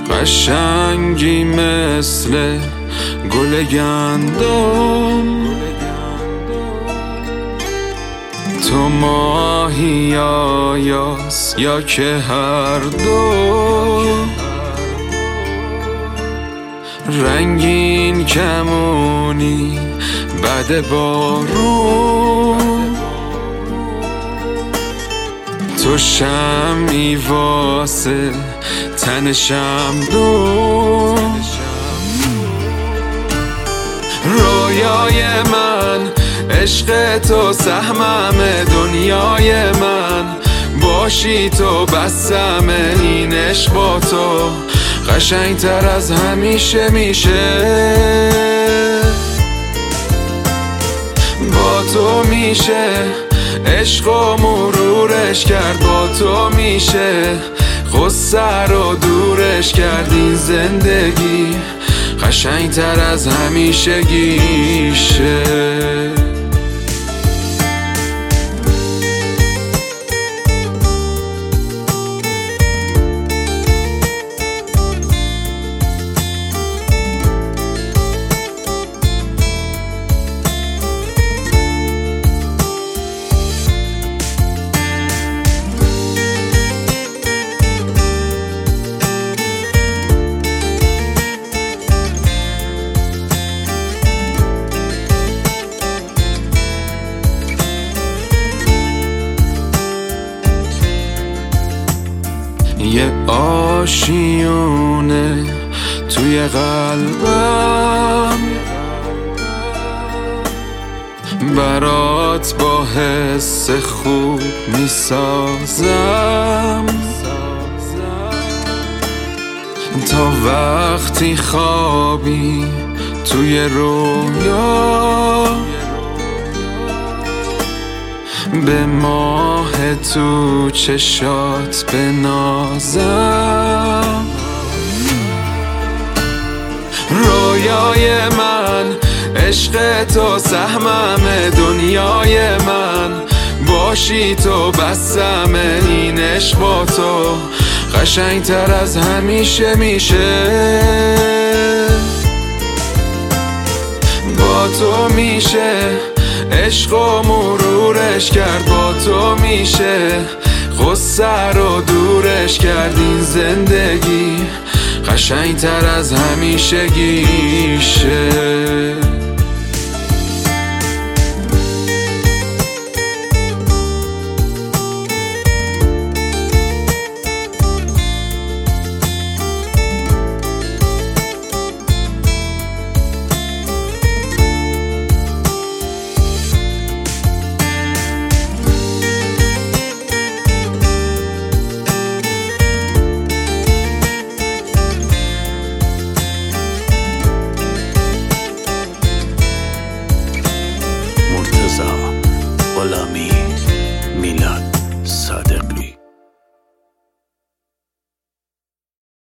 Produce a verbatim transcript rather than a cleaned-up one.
قشنگی مثل گل گندم، تو ماهی یا یاس یا که هر دو، رنگین کمونی بعد بارون، تو شمعی واسه تن شمعدون. رویای من عشق تو، سهمم دنیای من، باشی تو بسم این عشق با تو، قشنگتر از همیشه میشه. با تو میشه عشق و مرورش کرد، با تو میشه غصه رو دورش کرد. این زندگی قشنگتر از همیشگیشه. یه آشیونه توی قلبم، برات با حس خوب میسازم، تا وقتی خوابی توی رویا، به ماه تو چشات بنازم. رویای من عشق تو، سهمم دنیای من، باشی تو بسم این عشق با تو، قشنگتر از همیشه میشه. با تو میشه عشق و مرورش کرد، با تو میشه غصه رو دورش کرد. این زندگی قشنگتر از همیشگیشه. غلامی